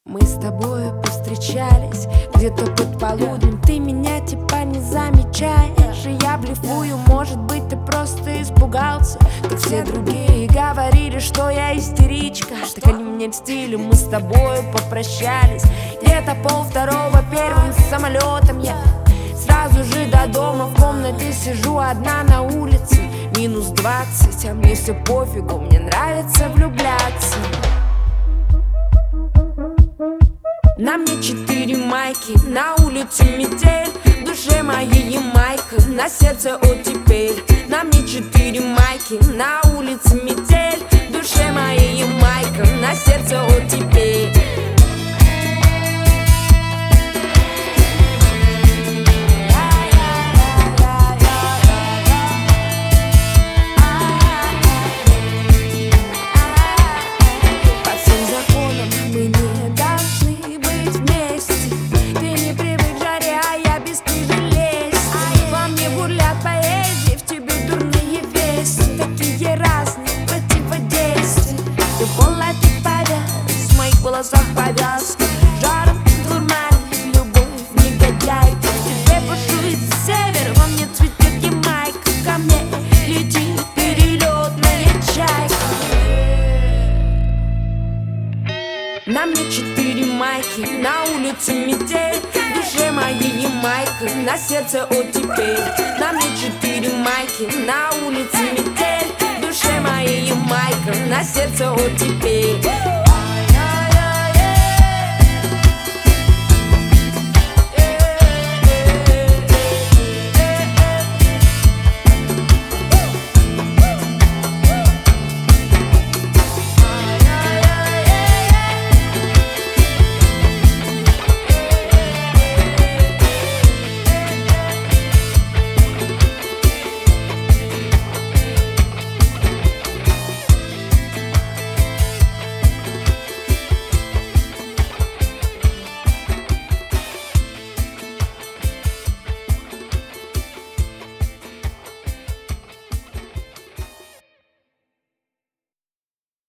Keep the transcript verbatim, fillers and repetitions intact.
Мы с тобой повстречались где-то под полуднем. Ты меня типа не замечаешь, и я блефую. Может быть, ты просто испугался, как все другие говорили, что я истеричка. Так они мне льстили, мы с тобой попрощались где-то пол второго первым самолетом. Я сразу же до дома, в комнате сижу одна на улице. Минус двадцать, а мне все пофигу, мне нравится влюбляться. На мне четыре майки, на улице метель, в душе моей Ямайка, на сердце оттепель. На мне четыре майки, на улице метель, в душе моей Ямайка, на сердце оттепель. В волосах повязка, жаром дурманит любовь, негодяй. Тебе бушует север, во мне цветет Ямайка. Ко мне летит перелетная чайка. На мне четыре майки, на улице метель, в душе моей Ямайка, на сердце оттепель. На мне четыре майки, на улице метель, в душе моей Ямайка, на сердце оттепель.